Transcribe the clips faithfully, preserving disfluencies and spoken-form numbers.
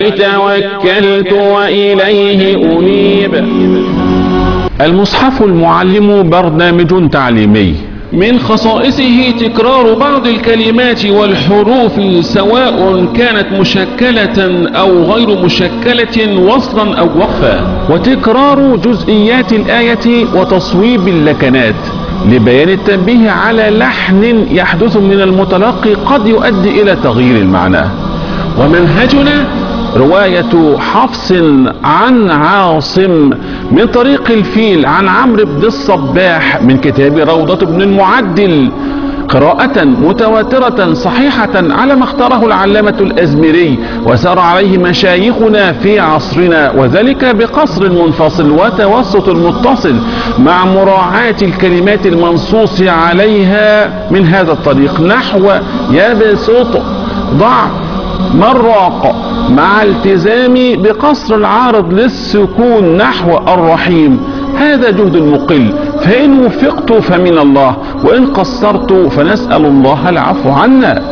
توكلت وإليه أنيب. المصحف المعلم برنامج تعليمي من خصائصه تكرار بعض الكلمات والحروف سواء كانت مشكلة أو غير مشكلة وصلا أو وقفا، وتكرار جزئيات الآية وتصويب اللكنات لبيان التنبيه على لحن يحدث من المتلقي قد يؤدي إلى تغيير المعنى. ومنهجنا رواية حفص عن عاصم من طريق الفيل عن عمرو بن الصباح من كتاب روضة بن المعدل، قراءة متواترة صحيحة على ما اختاره العلامة الأزمري وسار عليه مشايخنا في عصرنا، وذلك بقصر منفصل وتوسط المتصل مع مراعاة الكلمات المنصوص عليها من هذا الطريق، نحو يبسط ضع مراق، مع التزام بقصر العارض للسكون نحو الرحيم. هذا جهد مقل، فإن وفقت فمن الله، وإن قصرت فنسأل الله العفو عنا.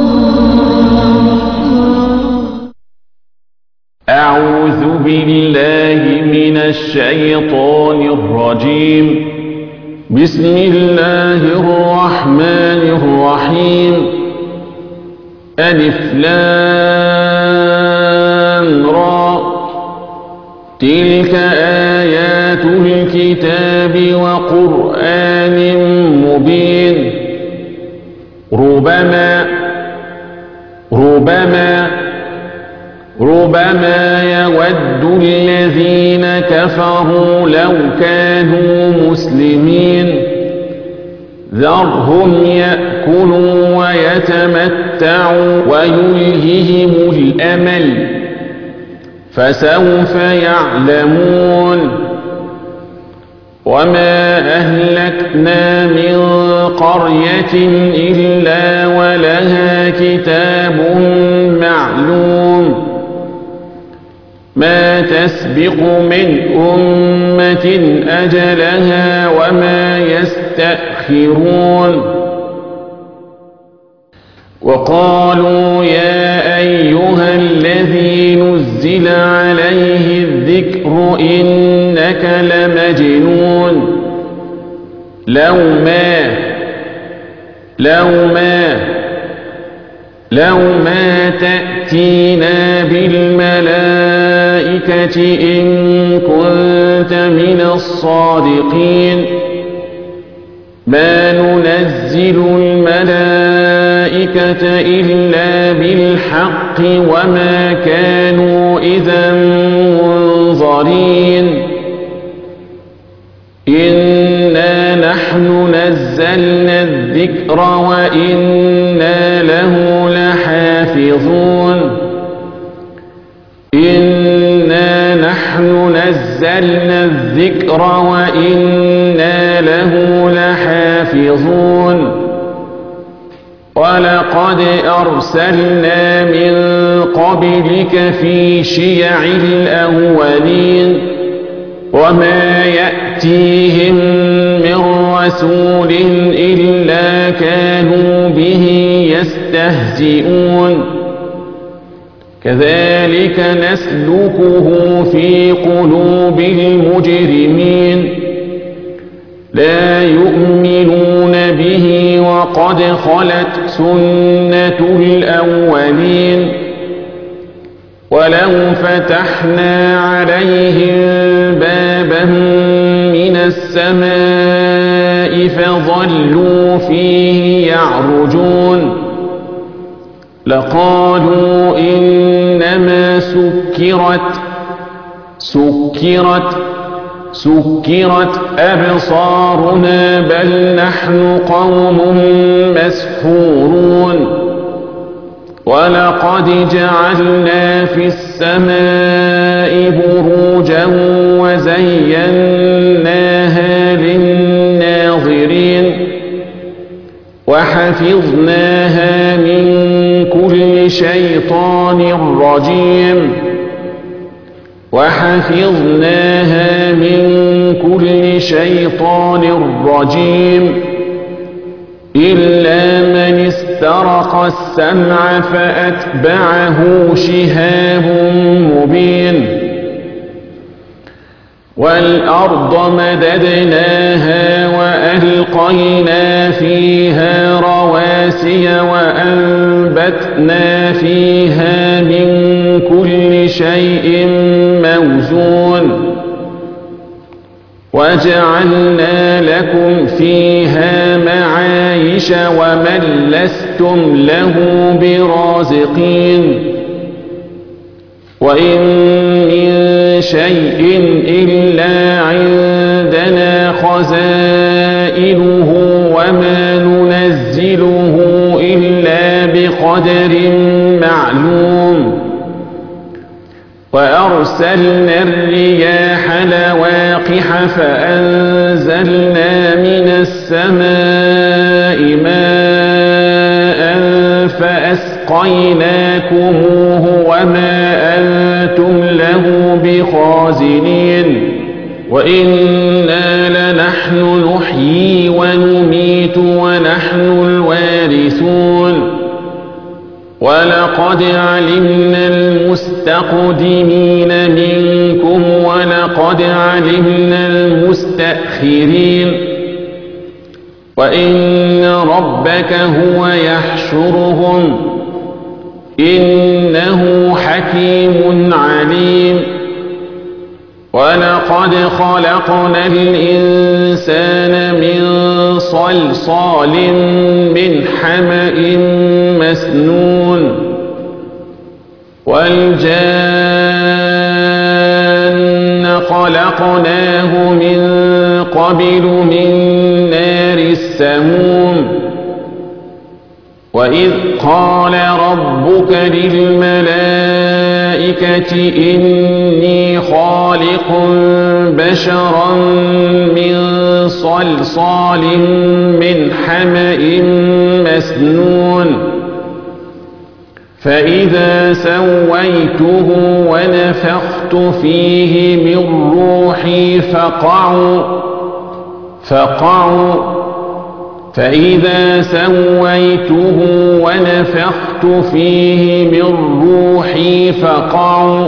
أعوذ بالله من الشيطان الرجيم. بسم الله الرحمن الرحيم. ألف لام را، تلك آيات الكتاب وقرآن مبين. ربما ربما ربما يود الذين كفروا لو كانوا مسلمين. ذرهم يأكلوا ويتمتعوا ويلههم الأمل، فسوف يعلمون. وما أهلكنا من قرية إلا ولها كتاب معلوم، ما تسبق من أمة أجلها وما يستأخرون. وقالوا يا أيها الذي نزل عليه الذكر إنك لمجنون. لو ما لو ما لو ما تأتينا بالملائكة إن كنت من الصادقين. ما ننزل الملائكة إلا بالحق وما كانوا إذا منظرين. إنا نحن نزلنا الذكر وإنا له لحافظون. إنا نحن نزلنا الذكر وإنا له لحافظون. ولقد أرسلنا من قبلك في شيع الأولين وما يأتيهم من رسول إلا كانوا به يستهزئون. كذلك نسلكه في قلوب المجرمين. لا يؤمنون به وقد خلت سنة الأولين. ولو فتحنا عليهم بابا من السماء فظلوا فيه يعرجون لقالوا إنما سكرت سكرت سكرت أبصارنا بل نحن قوم مسحورون. ولقد جعلنا في السماء بروجا وزيناها للناظرين وحفظناها من كل شيطان رجيم وحفظناها من كل شيطان رجيم إلا من استطاع استرق السمع فأتبعه شهاب مبين والأرض مددناها وألقينا فيها رواسي وأنبتنا فيها من كل شيء موزون وجعلنا لكم فيها معايش ومن لستم له برازقين وإن من شيء إلا عندنا خزائنه وما ننزله إلا بقدر معلوم وأرسلنا الرياح لواقح فأنزلنا من السماء ماء فأسقيناكموه وما أنتم له بخازنين وإنا لنحن نحيي ونميت ونحن الوارثون ولقد علمنا المستقدمين منكم ولقد علمنا المستأخرين وإن ربك هو يحشرهم إنه حكيم عليم ولقد خلقنا الإنسان من صلصال من حمأ مسنون والجان خلقناه من قبل من نار السموم وإذ قال ربك للملائكة إني خالق بشرا من صلصال من حمأ مسنون فإذا سويته ونفخت فيه من روحي فقعوا فقعوا فإذا سويته ونفخت فيه من روحي فقعوا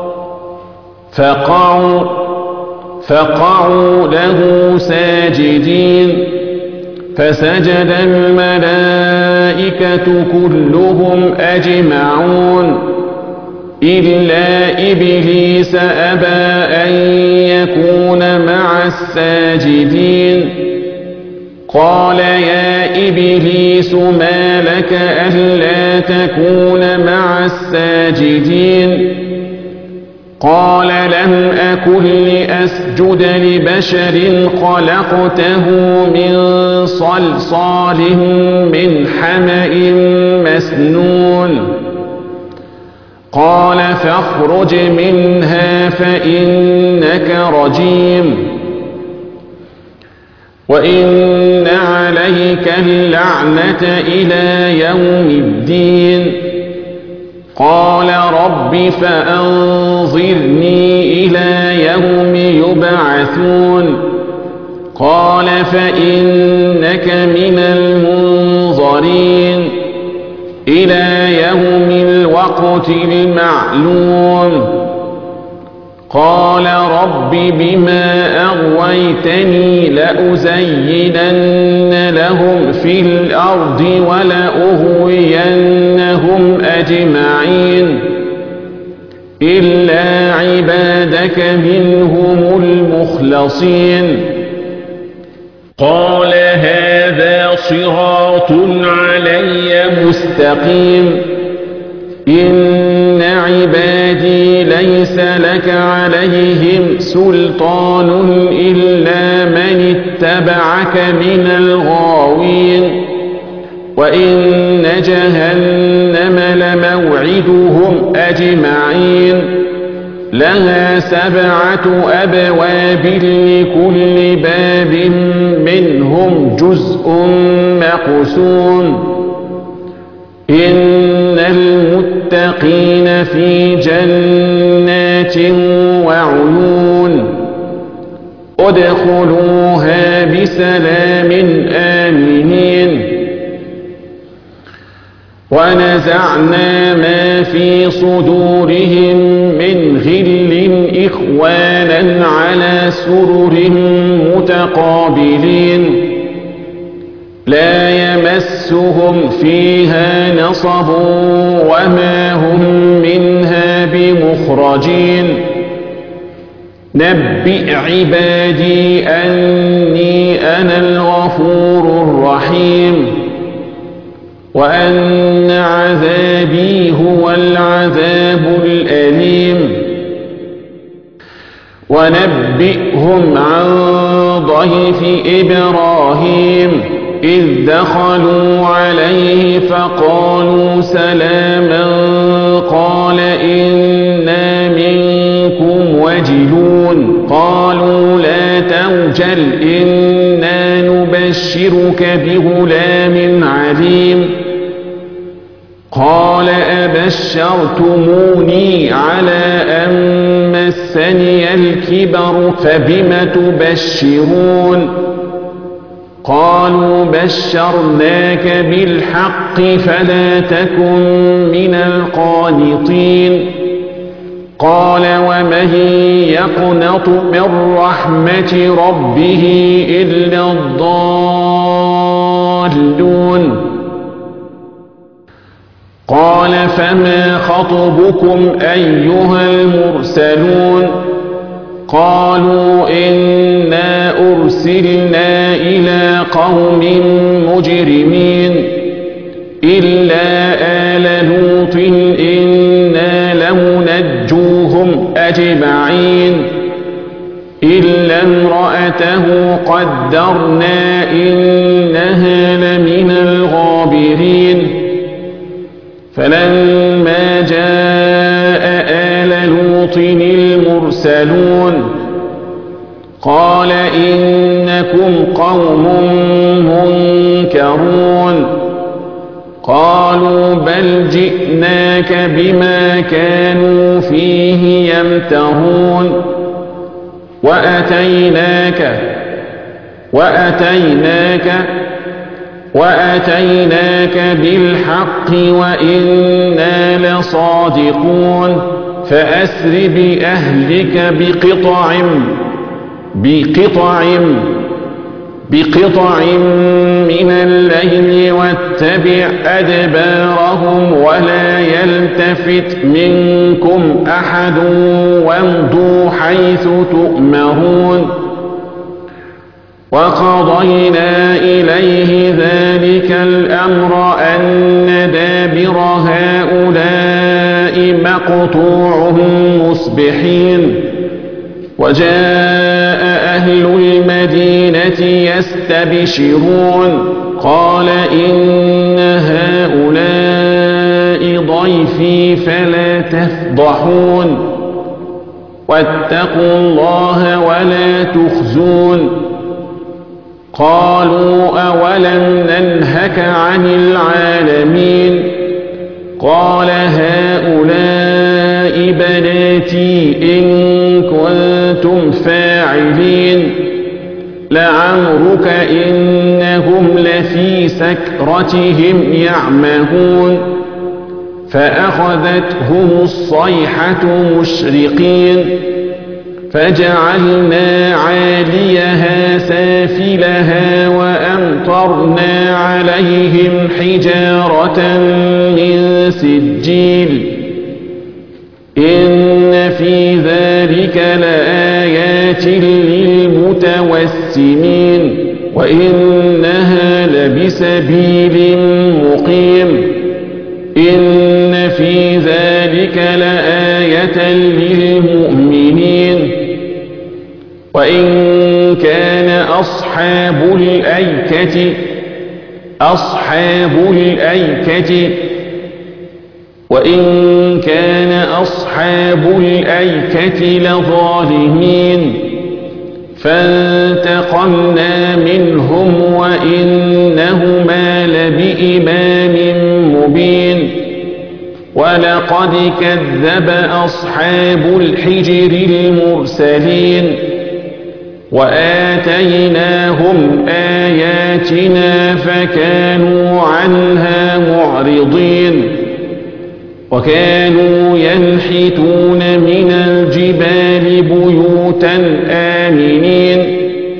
فقعوا فقعوا له ساجدين فسجد الملائكة كلهم أجمعون إلا إبليس أبى أن يكون مع الساجدين قال يا إبليس ما لك ألا تكون مع الساجدين قال لم أكن لأسجد لبشر خلقته من صلصال من حمأ مسنون قال فاخرج منها فإنك رجيم وإن عليك اللعنة إلى يوم الدين قال رب فأنظرني إلى يوم يبعثون قال فإنك من المنظرين إلى يوم الوقت المعلوم قال رب بما أغويتني لأزينن لهم في الأرض ولأغوينهم أجمعين إلا عبادك منهم المخلصين قال هذا صراط علي مستقيم إن عبادي ليس لك عليهم سلطان إلا من اتبعك من الغاوين وإن جهنم لموعدهم أجمعين لها سبعة أبواب لكل باب منهم جزء مقسوم إن المتقين في جنات وعيون ادخلوها بسلام آمنين ونزعنا ما في صدورهم من غل إخوانا على سرر متقابلين لا يمسهم فيها نصب وما هم منها بمخرجين نبئ عبادي أني أنا الغفور الرحيم وأن عذابي هو العذاب الأليم ونبئهم عن ضيف إبراهيم إذ دخلوا عليه فقالوا سلاما قال إنا منكم وجلون قالوا لا توجل إنا نبشرك بغلام عليم قال أبشرتموني على أن مسني الكبر فبم تبشرون قالوا بشرناك بالحق فلا تكن من القانطين قال ومن يقنط من رحمة ربه إلا الضالون قال فما خطبكم أيها المرسلون قالوا إنا أرسلنا إلى قوم مجرمين إلا آل لوط إنا لمنجوهم أجمعين إلا امرأته قدرنا إنها لمن الغابرين فلما جاء آل لوط المرسلون قال إنكم قوم منكرون قالوا بل جئناك بما كانوا فيه يمترون وأتيناك وأتيناك وأتيناك بالحق وإنا لصادقون فأسر بأهلك بقطع بقطع بقطع من الليل واتبع أدبارهم ولا يلتفت منكم أحد وامضوا حيث تؤمرون وقضينا إليه ذلك الأمر أن دابر هؤلاء مقطوع مصبحين وجاء أهل المدينة يستبشرون قال إن هؤلاء ضيفي فلا تفضحون واتقوا الله ولا تخزون قالوا أولم ننهك عن العالمين قال هؤلاء بناتي إن كنتم فاعلين لعمرك إنهم لفي سكرتهم يعمهون فأخذتهم الصيحة مشرقين فجعلنا عاليها سافلها وأمطرنا عليهم حجارة من سجيل إن في ذلك لآيات للمتوسمين وإنها لبسبيل مقيم إن في ذلك لآية للمؤمنين وإن كان أصحاب الأيكة أصحاب الأيكة وإن كان أصحاب الأيكة لظالمين فانتقمنا منهم وإنهما لبإمام مبين ولقد كذب أصحاب الحجر المرسلين وآتيناهم آياتنا فكانوا عنها معرضين وكانوا ينحتون من الجبال بيوتا آمنين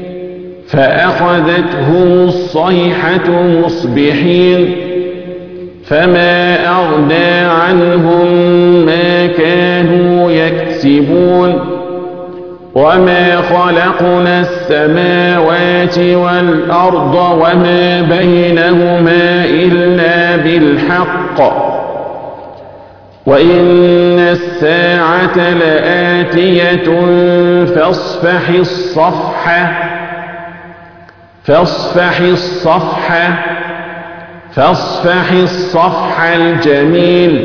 فأخذتهم الصيحة مصبحين فما أغنى عنهم ما كانوا يكسبون وما خلقنا السماوات والأرض وما بينهما إلا بالحق وإن الساعة لآتية فاصفح الصفحة فاصفح الصفحة فاصفح الصفح الجميل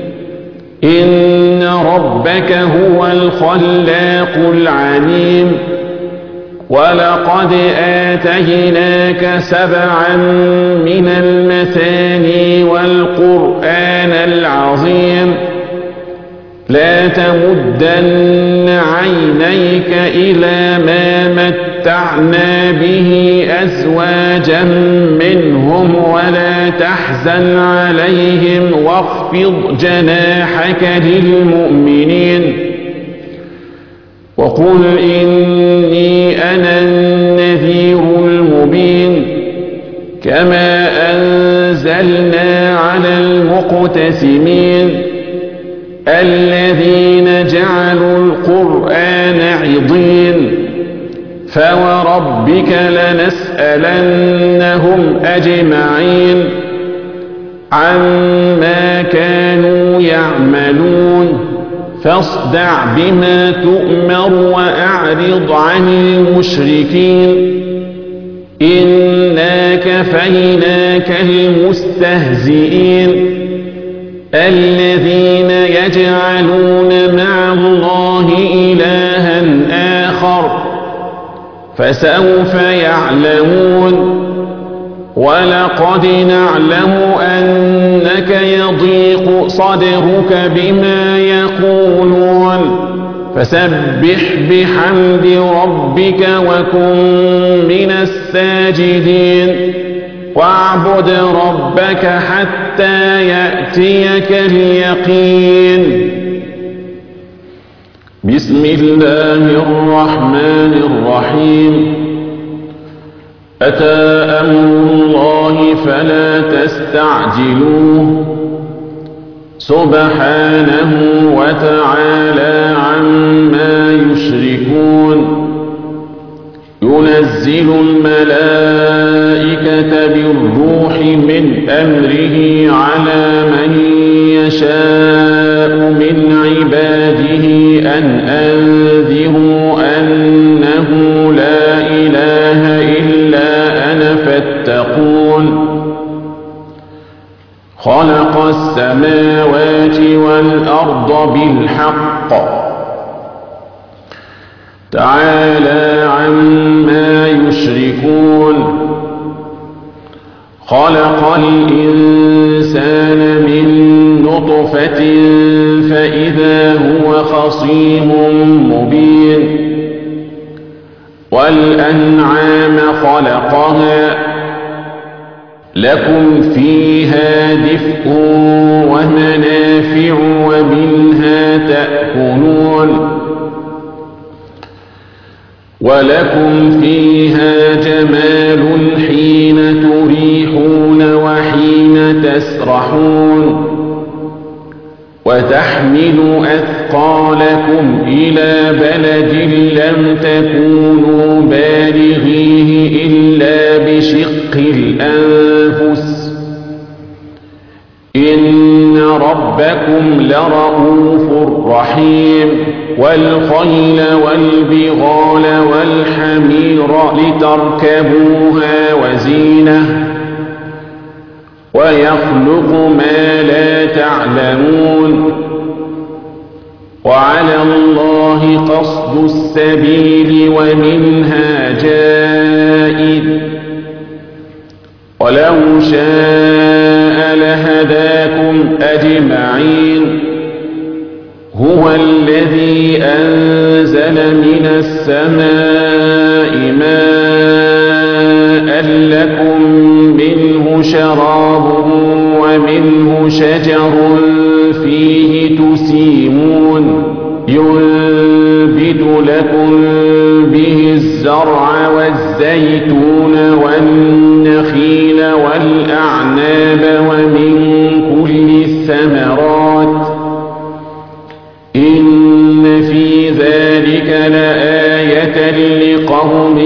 إن ربك هو الخلاق العليم ولقد آتيناك سبعا من المثاني والقرآن العظيم لا تمدن عينيك إلى ما متعنا به أزواجا منهم ولا تحزن عليهم واخفض جناحك للمؤمنين وقل إني أنا النذير المبين كما أنزلنا على المقتسمين الذين جعلوا القرآن عضين فوربك لنسألنهم أجمعين عما كانوا يعملون فاصدع بما تؤمر وأعرض عن المشركين إنا كفيناك المستهزئين الذين يجعلون مع الله إلها آخر فسوف يعلمون ولقد نعلم أنك يضيق صدرك بما يقولون فسبح بحمد ربك وكن من الساجدين واعبد ربك حتى يأتيك اليقين بسم الله الرحمن الرحيم أتى أمر الله فلا تستعجلوه سبحانه وتعالى عما يشركون ينزل الملائكة بالروح من أمره على من يشاء من عباده أن أنذروا أنه لا إله إلا أنا فاتقون خلق السماوات والأرض بالحق تعالى عما يشركون خلق الإنسان من نطفة فإذا هو خصيم مبين والأنعام خلقها لكم فيها دفء ومنافع ومنها تأكلون ولكم فيها جمال حين تريحون وحين تسرحون وتحمل أثقالكم إلى بلد لم تكونوا بالغيه إلا بشق الأنفس إن ربكم لرؤوف رحيم والخيل والبغال والحمير لتركبوها وزينة ويخلق ما لا تعلمون وعلى الله قصد السبيل ومنها جائر ولو شاء لهداكم أجمعين هو الذي أنزل من السماء ماء لكم منه شراب ومنه شجر فيه تسيمون ينبت لكم به الزرع والزيتون والنخيل والأعناب ومن كل الثمرات إن في ذلك لآية لقوم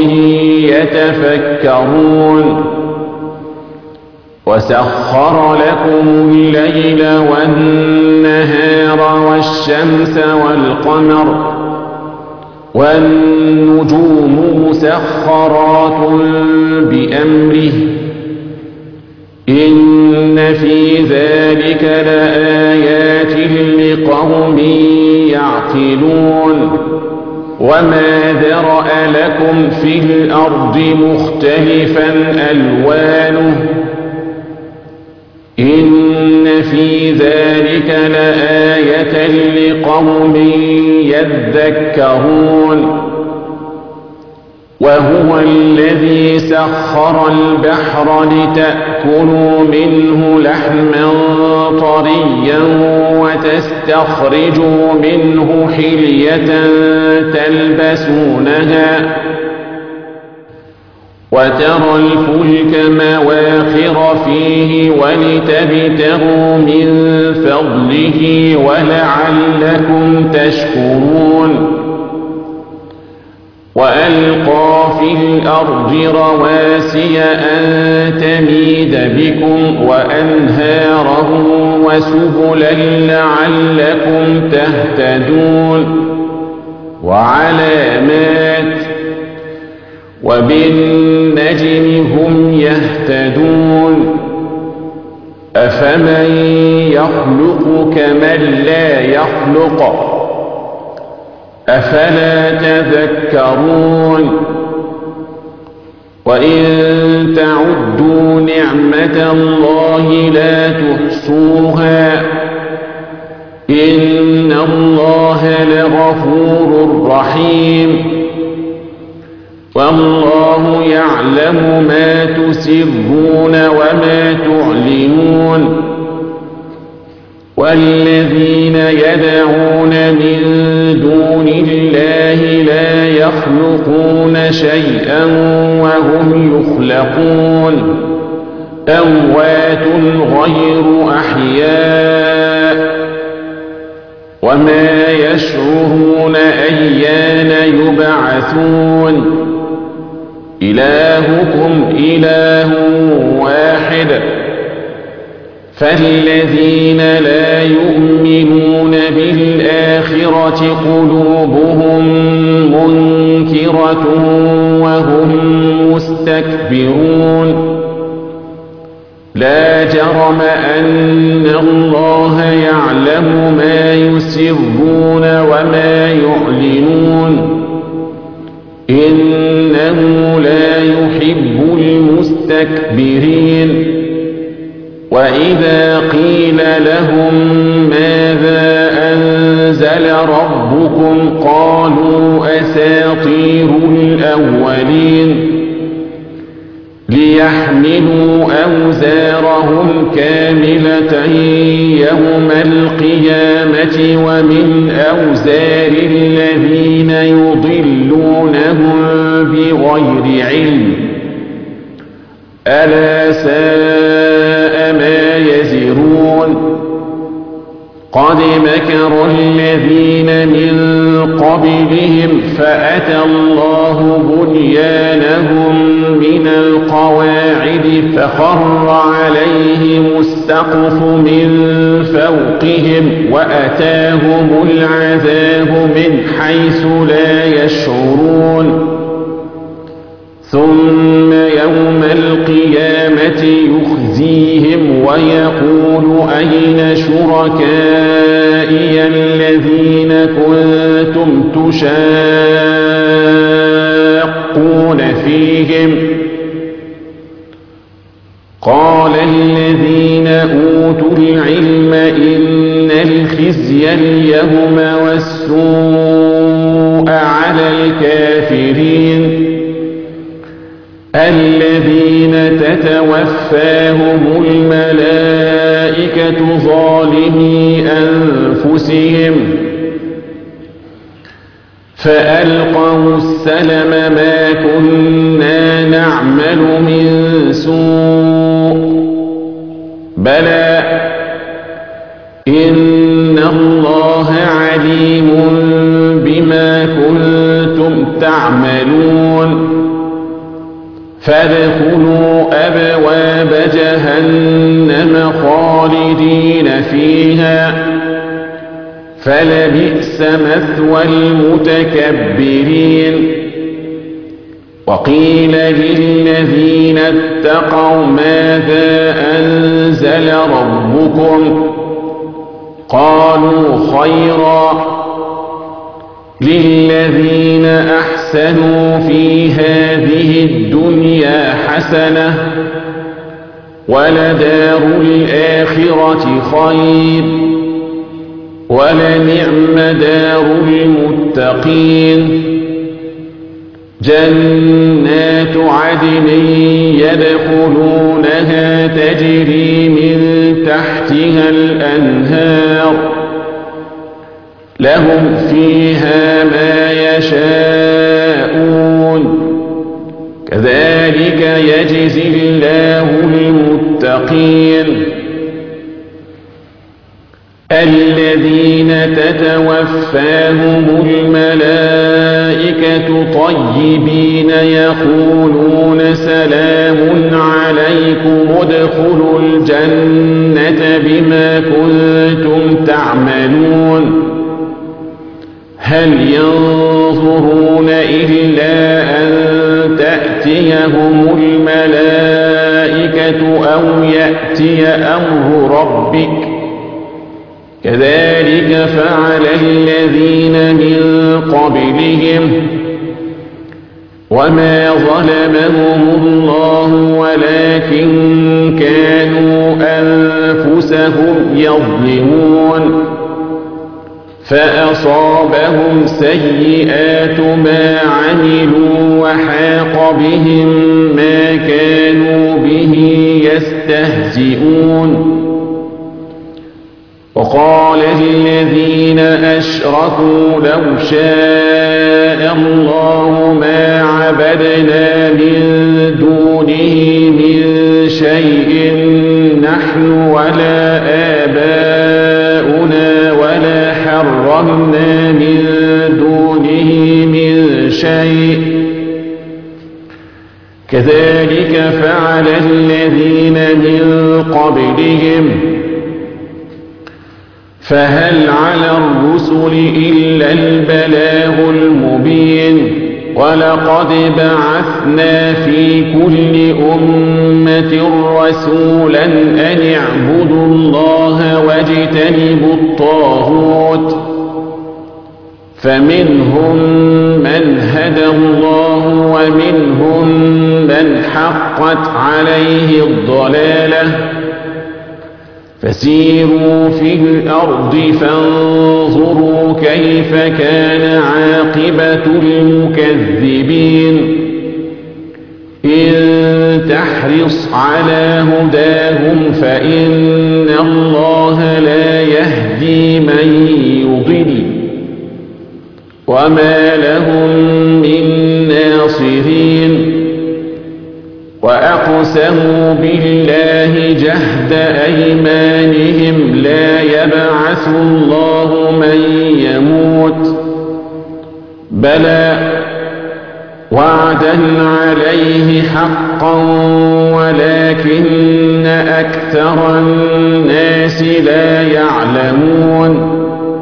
يتفكرون وسخر لكم الليل والنهار والشمس والقمر والنجوم مسخرات بأمره إن في ذلك لآيات لقوم يعقلون وما ذرأ لكم في الأرض مختلفا ألوانه إن في ذلك لآية لقوم يذكرون وهو الذي سخر البحر لتأكلوا منه لحما طريا وتستخرجوا منه حلية تلبسونها وترى الفلك مواخر فيه ولتبتغوا من فضله ولعلكم تشكرون وألقى في الأرض رواسي أن تميد بكم وأنهارا وسبلا لعلكم تهتدون وعلامات وبالنجم هم يهتدون أفمن يخلق كمن لا يخلق أفلا تذكرون وإن تعدوا نعمة الله لا تحصوها إن الله لغفور رحيم والله يعلم ما تسرون وما تعلنون والذين يدعون من دون الله لا يخلقون شيئا وهم يخلقون أموات غير أحياء وما يشعرون أيان يبعثون إلهكم إله واحد فالذين لا يؤمنون بالآخرة قلوبهم منكرة وهم مستكبرون لا جرم أن الله يعلم ما يسرون وما يعلنون إنه لا يحب المستكبرين وإذا قيل لهم ماذا أنزل ربكم قالوا أساطير الأولين ليحملوا أوزارهم كاملة يوم القيامة ومن أوزار الذين يضلونهم بغير علم ألا ساء ما يزرون قد مكر الذين من قبلهم فأتى الله بنيانهم من القواعد فخر عليهم السقف من فوقهم وأتاهم العذاب من حيث لا يشعرون ثم يوم القيامة يخزيهم ويقول أين شركائي الذين كنتم تشاقون فيهم قال الذين أوتوا العلم إن الخزي اليوم والسوء على الكافرين الذين تتوفاهم الملائكة ظالمي أنفسهم فألقوا السلم ما كنا نعمل من سوء بلى إن الله عليم بما كنتم تعملون فادخلوا أبواب جهنم خالدين فيها فلبئس مثوى المتكبرين وقيل للذين اتقوا ماذا أنزل ربكم قالوا خيرا للذين أحسنوا في هذه الدنيا حسنة ولدار الآخرة خير ولنعم دار المتقين جنات عدن يدخلونها تجري من تحتها الأنهار لهم فيها ما يشاءون كذلك يجزي الله المتقين الذين تتوفاهم الملائكة طيبين يقولون سلام عليكم ادخلوا الجنة بما كنتم تعملون هل ينظرون إلا أن تأتيهم الملائكة أو يأتي أمر ربك كذلك فعل الذين من قبلهم وما ظلمهم الله ولكن كانوا أنفسهم يظلمون فأصابهم سيئات ما عملوا وحاق بهم ما كانوا به يستهزئون وقال الذين أشركوا لو شاء الله ما عبدنا من دونه من شيء نحن ولا آباؤنا ولا حرمنا من دونه من شيء كذلك فعل الذين من قبلهم فهل على الرسل إلا البلاغ المبين ولقد بعثنا في كل أمة رسولا أن اعبدوا الله واجتنبوا الطاغوت فمنهم من هدى الله ومنهم من حقت عليه الضلالة فسيروا في الأرض فانظروا كيف كان عاقبة المكذبين إن تحرص على هداهم فإن الله لا يهدي من يضل وما لهم من ناصرين وأقسموا بالله جهد أيمانهم لا يبعث الله من يموت بلى وعدا عليه حقا ولكن أكثر الناس لا يعلمون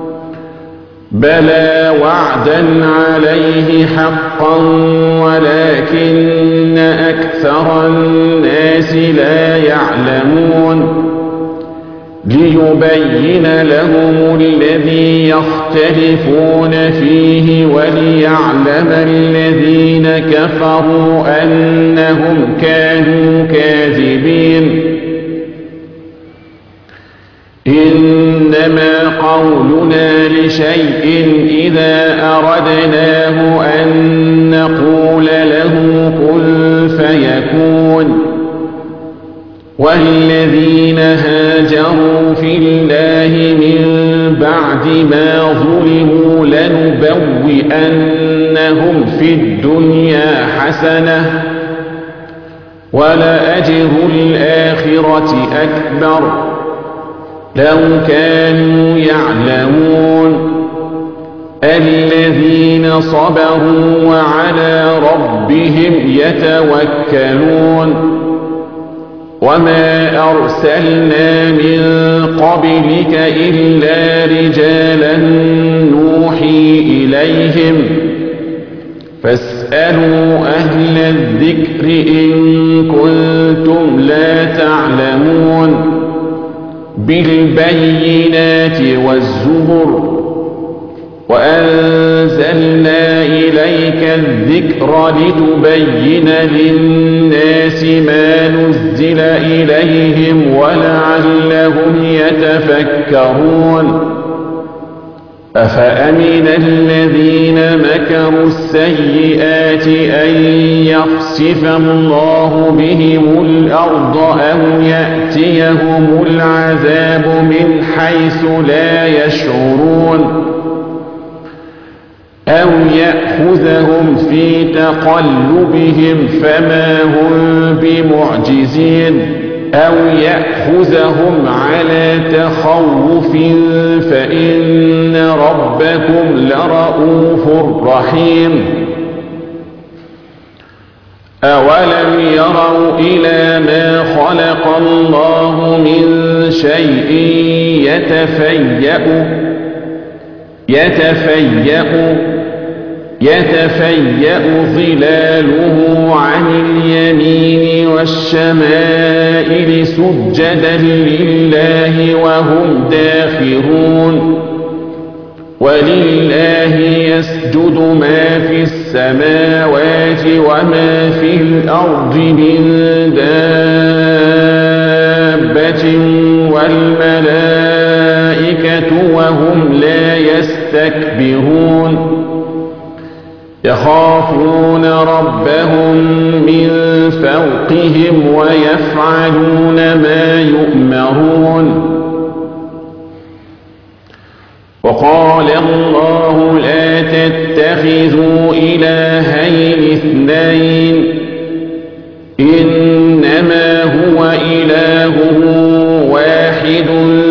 بلى وعدا عليه حقا ولكن أكثر الناس لا يعلمون ليبين لهم الذي يختلفون فيه وليعلم الذين كفروا أنهم كانوا كاذبين إنما قولنا لشيء إذا أردناه أن نقول له كن فيكون والذين هاجروا في الله من بعد ما ظلموا لنبوئنهم في الدنيا حسنة ولأجر الآخرة أكبر لو كانوا يعلمون الذين صبروا وعلى ربهم يتوكلون وما أرسلنا من قبلك إلا رجالا نوحي إليهم فاسألوا أهل الذكر إن كنتم لا تعلمون بالبينات والزبر وأنزلنا إليك الذكر لتبين للناس ما نزل إليهم ولعلهم يتفكرون أفأمن الذين مكروا السيئات أن يخسف الله بهم الأرض أو يأتيهم العذاب من حيث لا يشعرون أو يأخذهم في تقلبهم فما هم بمعجزين أو يأخذهم على تخوف فإن ربكم لرؤوف رحيم أولم يروا إلى ما خلق الله من شيء يتفيأ يتفيأ يتفيأ ظلاله عن اليمين والشمائل سجدا لله وهم داخرون ولله يسجد ما في السماوات وما في الأرض من دابة والملائكة وهم لا يستكبرون يخافون ربهم من فوقهم ويفعلون ما يؤمرون وقال الله لا تتخذوا إلهين اثنين إنما هو إله واحد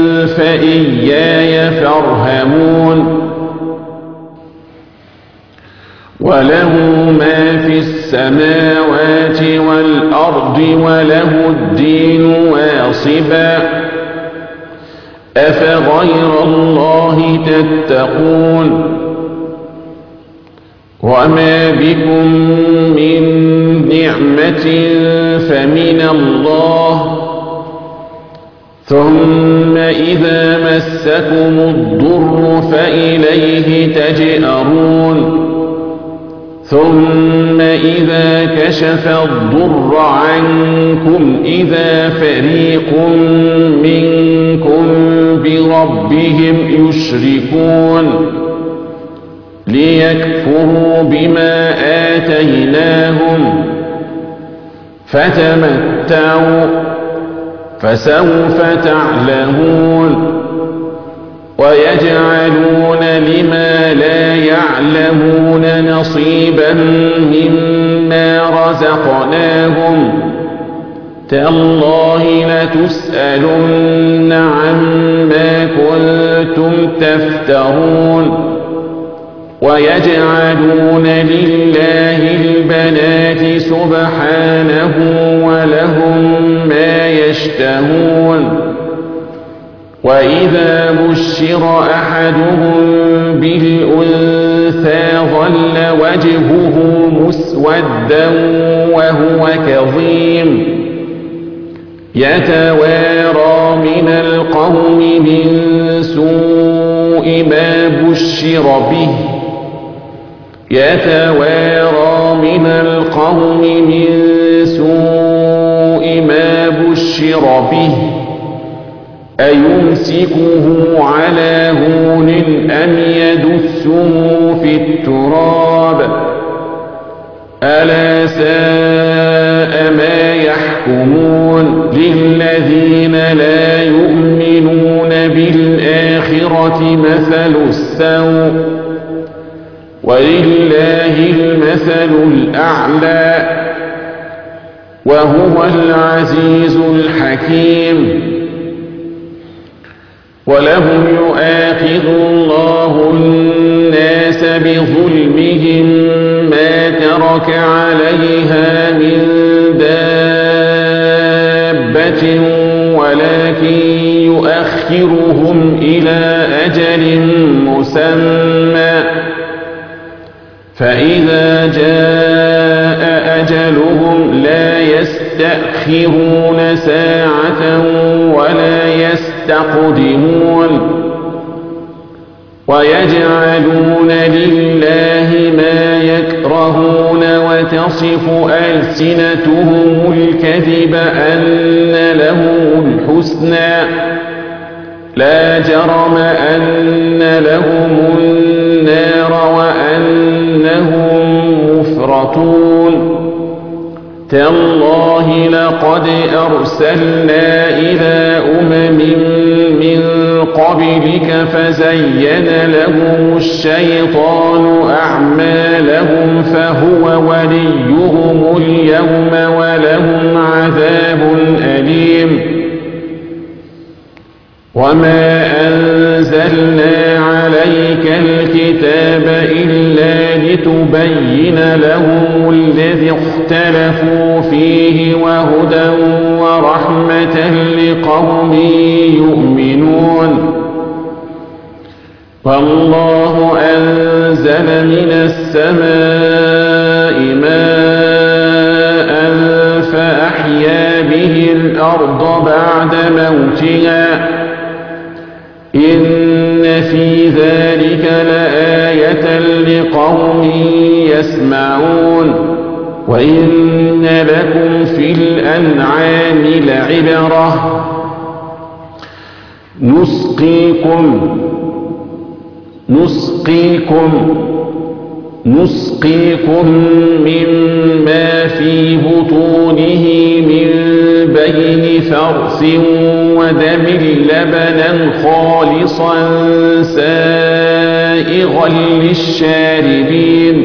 فإياي فارهبون وله ما في السماوات والأرض وله الدين واصبا أفغير الله تتقون وما بكم من نعمة فمن الله ثم إذا مسكم الضر فإليه تجأرون ثم إذا كشف الضر عنكم إذا فريق منكم بربهم يشركون ليكفروا بما آتيناهم فتمتعوا فسوف تعلمون ويجعلون لما لا يعلمون نصيبا مما رزقناهم تالله لتسألن عما كنتم تفترون ويجعلون لله البنات سبحانه ولهم ما يشتهون وإذا بشر أحدهم بالأنثى ظل وجهه مسودا وهو كظيم يتوارى من القوم من سوء ما بشر به يتوارى من القوم من سوء ما بشر به أيمسكه على هون أم يدسه في التراب ألا ساء ما يحكمون للذين لا يؤمنون بالآخرة مثل السوء ولله المثل الأعلى وهو العزيز الحكيم ولو يؤاخذ الله الناس بظلمهم ما ترك عليها من دابة ولكن يؤخرهم إلى أجل مسمى فإذا جاء أجلهم لا يستأخرون ساعة ولا يستقدمون ويجعلون لله ما يكرهون وتصف ألسنتهم الكذب أن لهم الحسنى لا جرم أن لهم النار وأنهم مفرطون تالله لقد أرسلنا إلى أمم من قبلك فزين لهم الشيطان أعمالهم فهو وليهم اليوم ولهم عذاب أليم وما أنزلنا عليك الكتاب إلا لتبين لهم الذي اختلفوا فيه وهدى ورحمة لقوم يؤمنون والله أنزل من السماء ماء فأحيا به الأرض بعد موتها إن في ذلك لآية لقوم يسمعون وإن لكم في الأنعام لعبرة نسقيكم نسقيكم نسقيكم مما في بطونه من بين فرث ودم لبنا خالصا سائغا للشاربين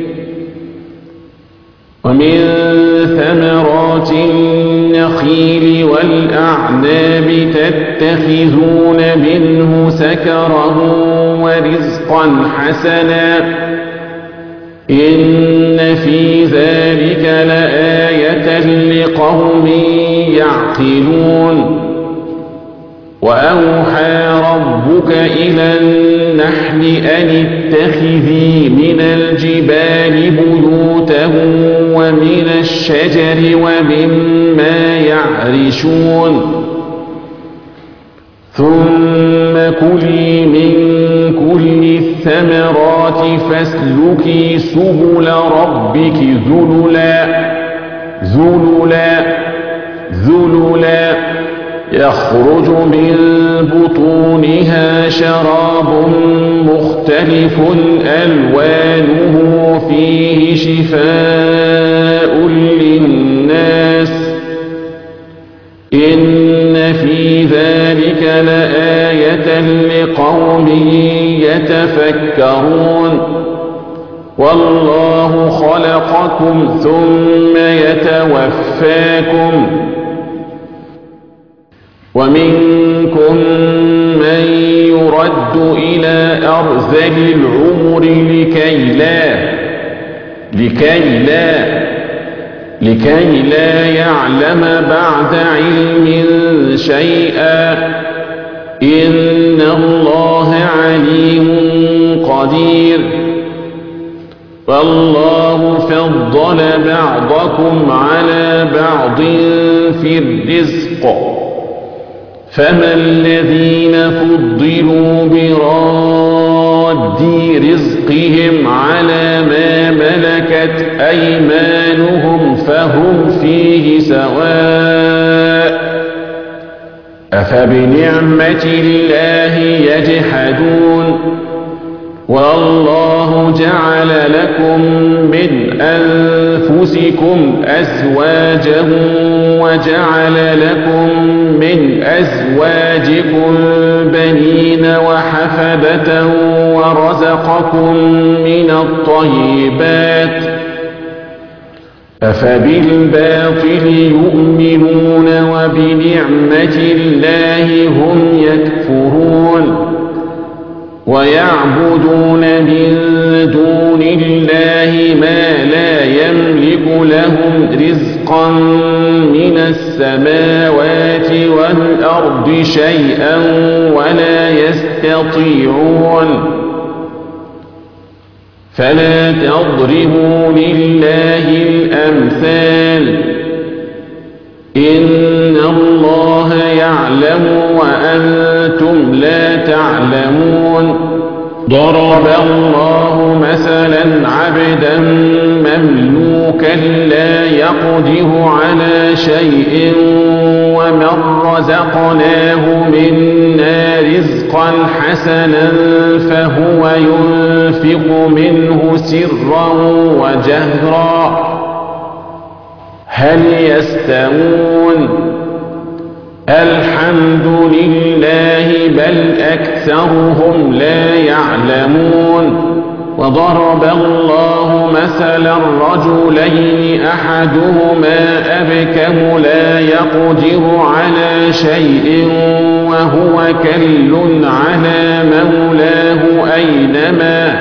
ومن ثمرات النخيل والأعناب تتخذون منه سكرا ورزقا حسنا إن في ذلك لآية لقوم يعقلون وأوحى ربك إلى النحل أن اتخذي من الجبال بيوتا ومن الشجر ومما يعرشون ثم كلي من كل الثمرات فاسلكي سبل ربك ذللا ذللا ذللا يخرج من بطونها شراب مختلف ألوانه فيه شفاء للناس إن في ذلك لآية لقوم يتفكرون والله خلقكم ثم يتوفاكم ومنكم من يرد إلى أرذل العمر لكي لا لكي لا لكي لا يعلم بعد علم شيئا إن الله عليم قدير والله فضل بعضكم على بعض في الرزق فما الذين فضلوا براد رزقهم على ما ملكت أيمانهم فهم فيه سواء أفبنعمة الله يجحدون والله جعل لكم من أنفسكم أنفسكم أزواجا وجعل لكم من أزواجكم بنين وحفدة ورزقكم من الطيبات أفبالباطل يؤمنون وبنعمة الله هم يكفرون ويعبدون من دون الله ما لا يملك لهم رزقا من السماوات والأرض شيئا ولا يستطيعون فلا تضربوا لله الأمثال إن الله يعلم وأنتم لا تعلمون ضرب الله مثلا عبدا مملوكا لا يقدر على شيء ومن رزقناه منا رزقا حسنا فهو ينفق منه سرا وجهرا هل يستوون الحمد لله بل أكثرهم لا يعلمون وضرب الله مثلا رجلين أحدهما أبكم لا يقدر على شيء وهو كل على مولاه أينما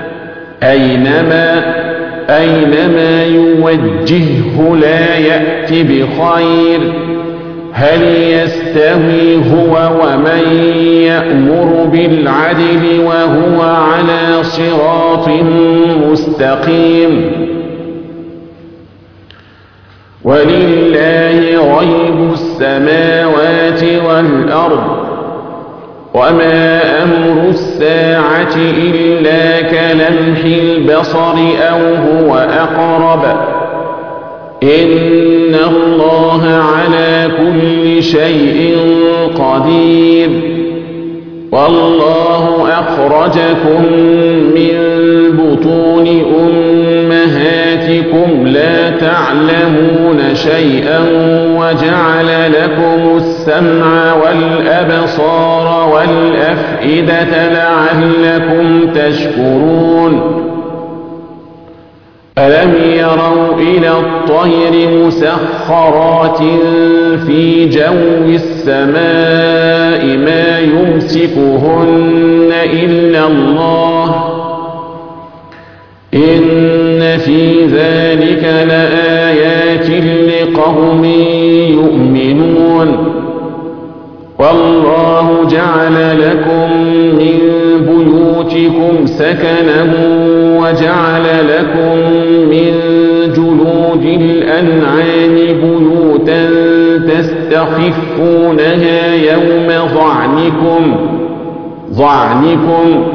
أينما أينما يوجهه لا يأتي بخير هل يستوي هو ومن يأمر بالعدل وهو على صراط مستقيم ولله غيب السماوات والأرض وما أمر الساعة إلا كلمح البصر أو هو أقرب إن الله على كل شيء قدير والله أخرجكم من بطون أمهاتكم لا تعلمون شيئا وجعل لكم السمع والأبصار والأفئدة لعلكم تشكرون ألم يروا إلى الطير مسخرات في جو السماء ما يمسكهن إلا الله إن في ذلك لآيات لقوم يؤمنون والله جعل لكم من بيوتكم سكنا وجعل لكم من جلود الأنعام بيوتا تستخفونها يوم ظعنكم ظعنكم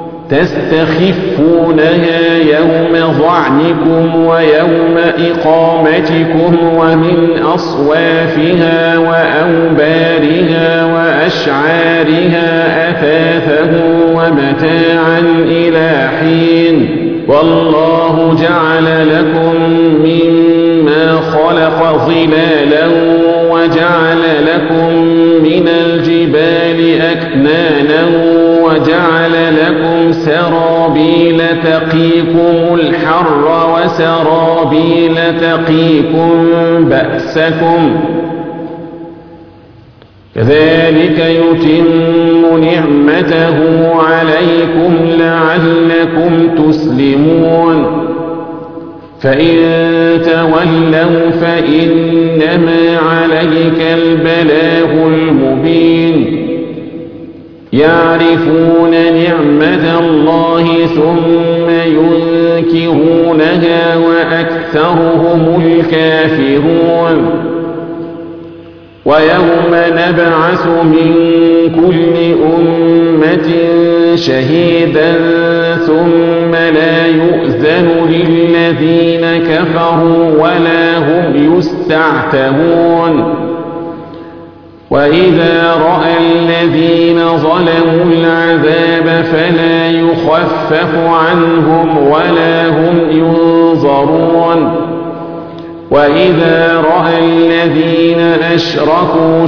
تستخفونها يوم ظعنكم ويوم إقامتكم ومن أصوافها وأوبارها وأشعارها أثاثا ومتاعا إلى حين والله جعل لكم مما خلق ظلالا وجعل لكم من الجبال أكنانا وجعل لكم سرابيل تقيكم الحر وسرابيل تقيكم بأسكم كذلك يتم نعمته عليكم لعلكم تسلمون فإن تولوا فإنما عليك البلاغ المبين يعرفون نعمة الله ثم ينكرونها وأكثرهم الكافرون ويوم نبعث من كل أمة شهيدا ثم لا يؤذن للذين كفروا ولا هم يستعتبون وإذا رأى الذين ظلموا العذاب فلا يخفف عنهم ولا هم ينظرون وإذا رأى الذين أشركوا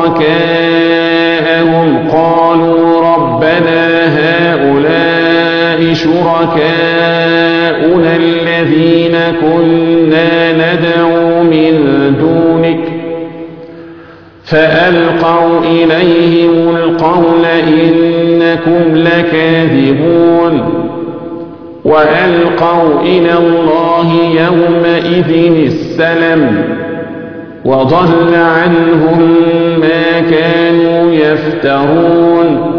شركاءهم قالوا ربنا هؤلاء شركاؤنا الذين كنا ندعو من دونك فألقوا إليهم القول إنكم لكاذبون وألقوا إلى الله يومئذ السلم وضل عنهم ما كانوا يفترون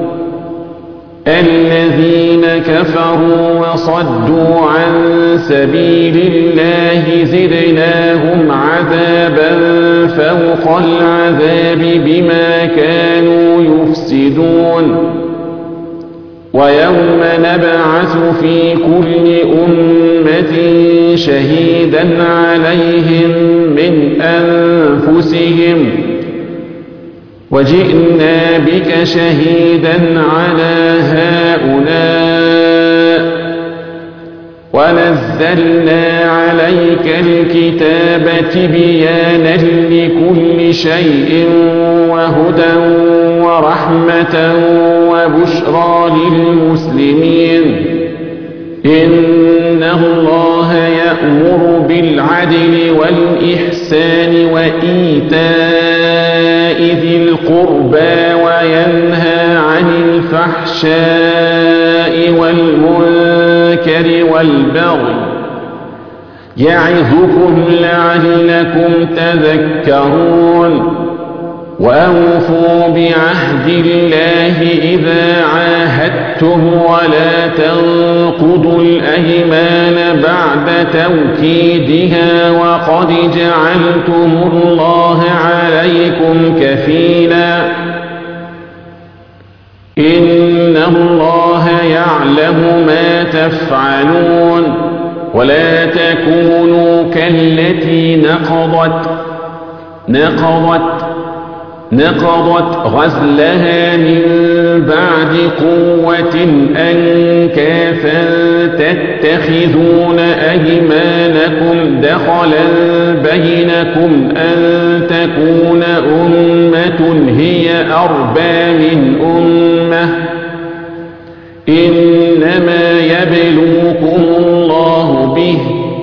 الذين كفروا وصدوا عن سبيل الله زدناهم عذابا فوق العذاب بما كانوا يفسدون ويوم نبعث في كل أمة شهيدا عليهم من أنفسهم وجئنا بك شهيدا على هؤلاء ونزلنا عليك الكتاب تبيانا لكل شيء وهدى ورحمة وبشرى للمسلمين إن الله يأمر بالعدل والإحسان وإيتاء ذي القربى وينهى عن الفحشاء والمنكر والبغي يعظكم لعلكم تذكرون وأوفوا بعهد الله إذا عاهدتم ولا تنقضوا الأيمان بعد توكيدها وقد جعلتم الله عليكم كفيلا إن الله يعلم ما تفعلون ولا تكونوا كالتي نقضت نقضت نقضت غزلها من بعد قوة أنكاثا تتخذون أيمانكم دخلا بينكم أن تكون أمة هي أربى من أمة إنما يبلوكم الله به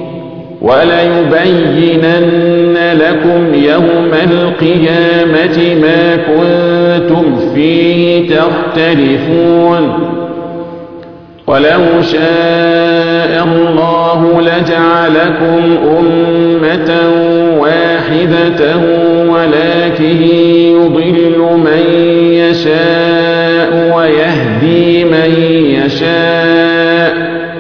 وليبينن لكم يوم القيامة ما كنتم فيه تختلفون ولو شاء الله لجعلكم أمة واحدة ولكن يضل من يشاء ويهدي من يشاء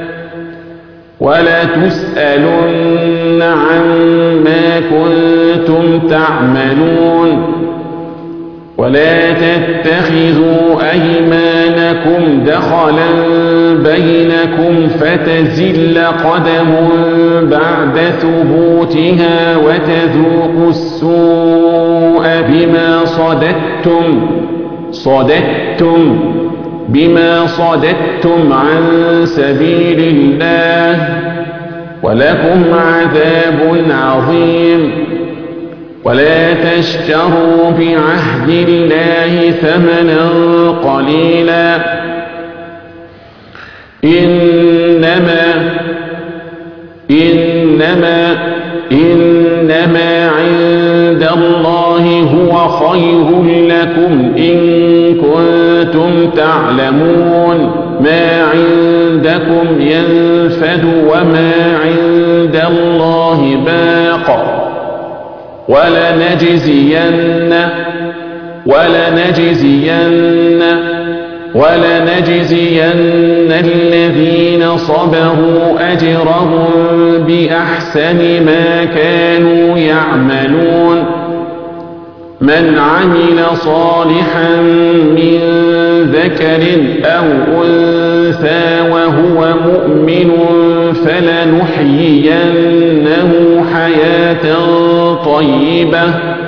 ولتسألن عما كنتم تعملون ولا تتخذوا أيمانكم دخلا بينكم فتزل قدم بعد ثبوتها وتذوقوا السوء بما صددتم صددتم بما صددتم عن سبيل الله ولكم عذاب عظيم ولا تشتروا بعهد الله ثمنا قليلا إنما إنما إنما عند الله هو خير لكم إن كنتم تعلمون ما عندكم ينفد وما عند الله باق ولنجزين ولنجزين ولنجزين الذين صبروا أجرهم بأحسن ما كانوا يعملون من عمل صالحا من ذكر أو أنثى وهو مؤمن فلنحيينه حياة طيبة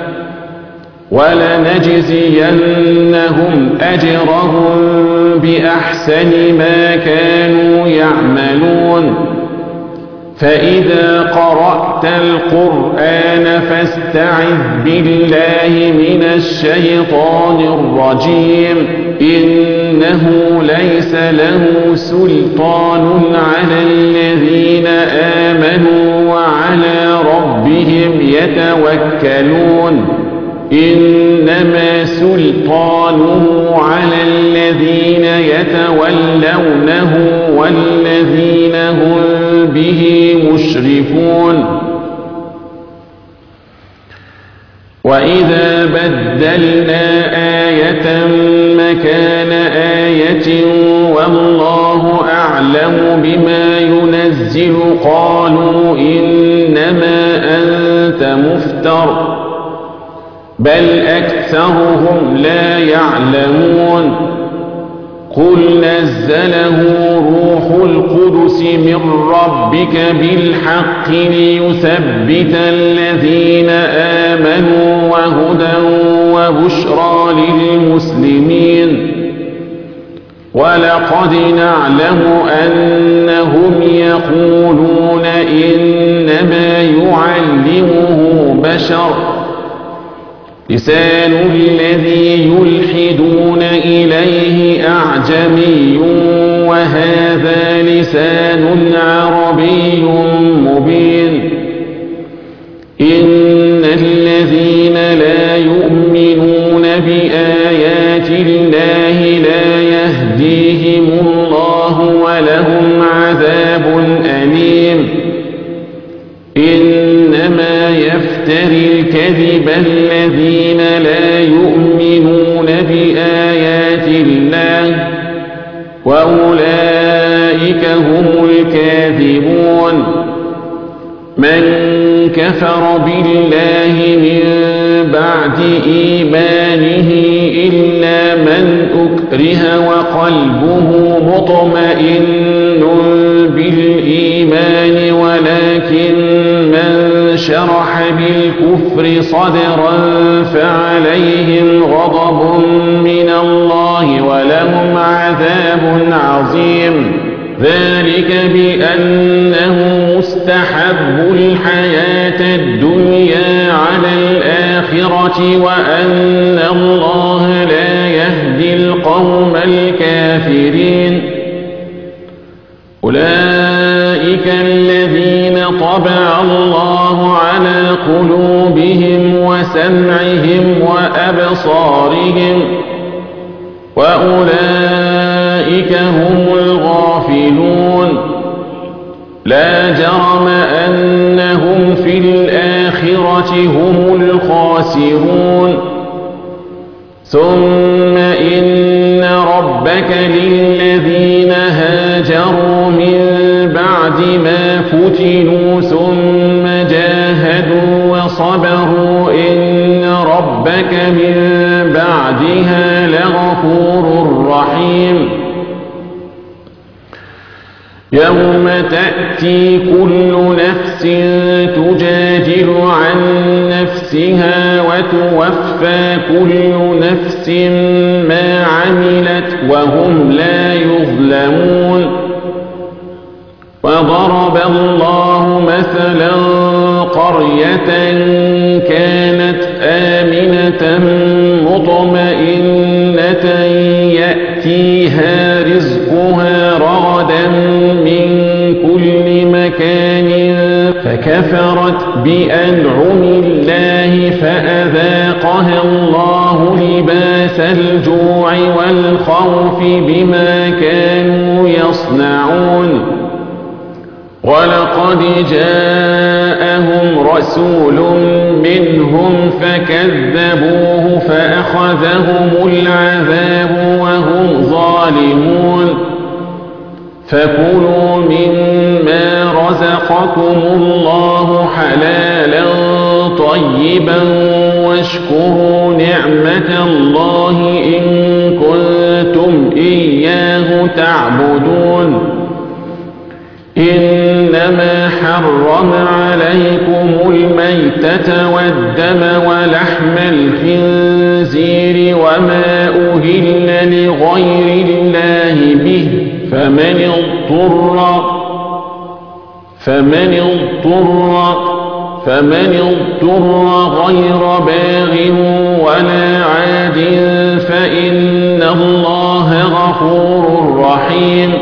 ولنجزينهم أجرهم بأحسن ما كانوا يعملون فإذا قرأت القرآن فاستعذ بالله من الشيطان الرجيم إنه ليس له سلطان على الذين آمنوا وعلى ربهم يتوكلون إنما سلطانه على الذين يتولونه والذين هم به مشركون وإذا بدلنا آية مكان آية والله أعلم بما ينزل قالوا إنما أنت مفتر بل أكثرهم لا يعلمون قل نزله روح القدس من ربك بالحق ليثبت الذين آمنوا وهدى وبشرى للمسلمين ولقد نعلم أنهم يقولون إنما يعلمه بشر لسان الذي يلحدون إليه أعجمي وهذا لسان عربي مبين إن الذين لا يؤمنون بآيات الله لا يهديهم الله ولهم عذاب أليم إنما يفتري الكذب الذين لا يؤمنون بآيات الله وأولئك هم الكاذبون من كفر بالله من بعد إيمانه إلا من أكره وقلبه مطمئن بالإيمان ولكن من شرح بالكفر صدرا فعليهم غضب من الله ولهم عذاب عظيم ذلك بأنه مستحب الحياة الدنيا على الآخرة وأن الله لا يهدي القوم الكافرين أولئك الذين طبع الله على قلوبهم وسمعهم وأبصارهم وأولئك هم الغافلون لا جرم أنهم في الآخرة هم الخاسرون ثم إن ربك للذين هاجروا من بعد ما فتنوا ثم جاهدوا وصبروا إن ربك من بعدها لغفور رحيم يوم تأتي كل نفس تجادل عن نفسها وتوفى كل نفس ما عملت وهم لا يظلمون وضرب الله مثلا قرية كانت آمنة مطمئنة يأتيها رزقها رغدا من كل مكان فكفرت بأنعم الله فأذاقها الله لباس الجوع والخوف بما كانوا يصنعون ولقد جاءهم رسول منهم فكذبوه فأخذهم العذاب وهم ظالمون فكلوا مما رزقكم الله حلالا طيبا واشكروا نعمة الله إن كنتم إياه تعبدون إنما حرم عليكم الميتة والدم ولحم الخنزير وما أهل لغير الله به فمن اضطر فمن اضطر فمن اضطر غير باغ ولا عاد فإن الله غفور رحيم.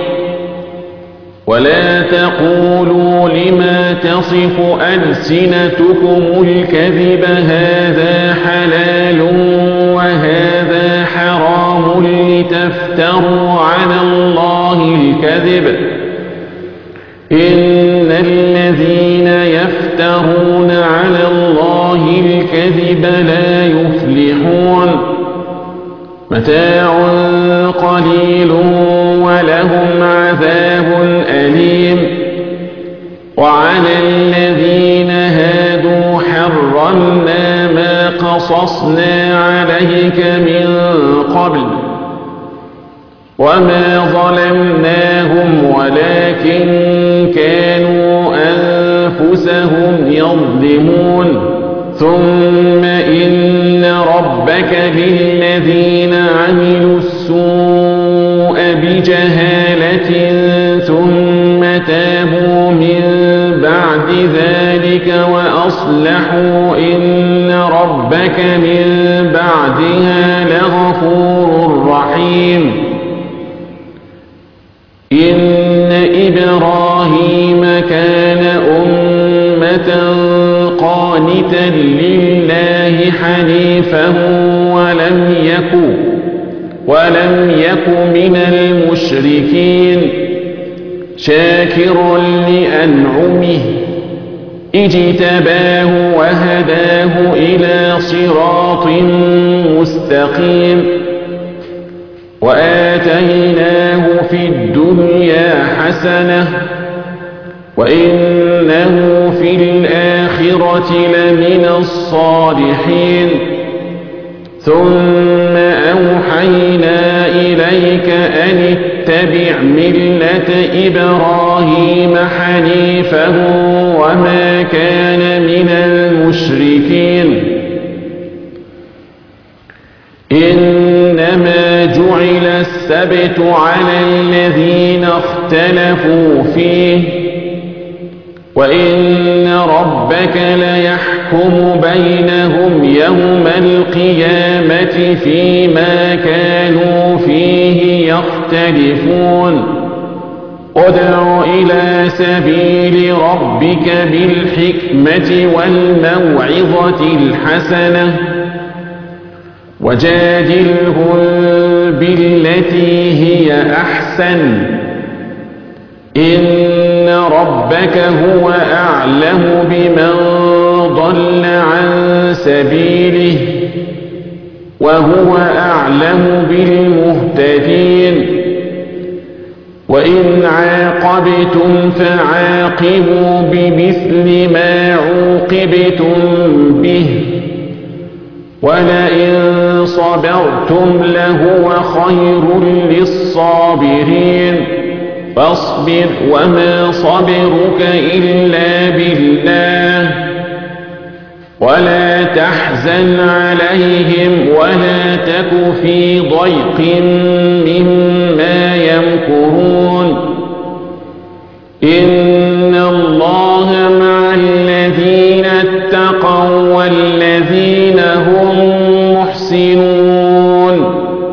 ولا تقولوا لما تصف ألسنتكم الكذب هذا حلال وهذا حرام لتفتروا على الله الكذب إن الذين يفترون على الله الكذب لا يفلحون. متاع قليل ولهم عذاب أليم. وعلى الذين هادوا حرمنا ما قصصنا عليك من قبل وما ظلمناهم ولكن كانوا أنفسهم يظلمون. ثم إن ربك للذين عملوا السوء بجهالة ثم تابوا من بعد ذلك وأصلحوا إن ربك من بعدها لغفور رحيم. إن إبراهيم كان أمة قانتا لله حنيفا ولم يك ولم يك من المشركين شاكرا لأنعمه اجتباه وهداه إلى صراط مستقيم. وآتيناه في الدنيا حسنة وإنه في الآخرة لمن الصالحين. ثم أوحينا إليك أن اتبع ملة إبراهيم حنيفا وما كان من المشركين. إنما جعل السبت على الذين اختلفوا فيه وإن ربك ليحكم بينهم يوم القيامة فيما كانوا فيه يختلفون. ادع إلى سبيل ربك بالحكمة والموعظة الحسنة وجادلهم بالتي هي أحسن إن ربك هو أعلم بمن ضل عن سبيله وهو أعلم بالمهتدين. وإن عاقبتم فعاقبوا بمثل ما عوقبتم به ولئن صبرتم لهو خير للصابرين. فاصبر وما صبرك إلا بالله ولا تحزن عليهم ولا تك في ضيق مما يمكرون. إن الله مع الذين اتقوا والذين هم محسنون.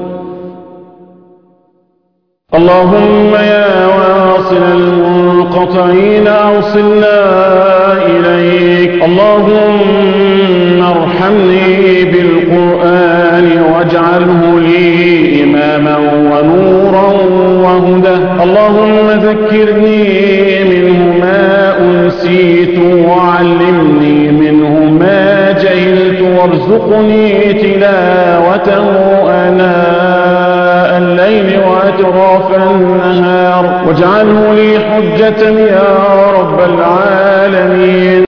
اللهم يا واصل المنقطعين أوصلنا إليك. اللهم ارحمني بالقرآن واجعله لي إماما ونورا وهدى. اللهم ذكرني منه ما أنسيت وعلمني منه ما جهلت وارزقني تلاوته آناء الليل وأطراف النهار واجعله لي حجة يا رب العالمين.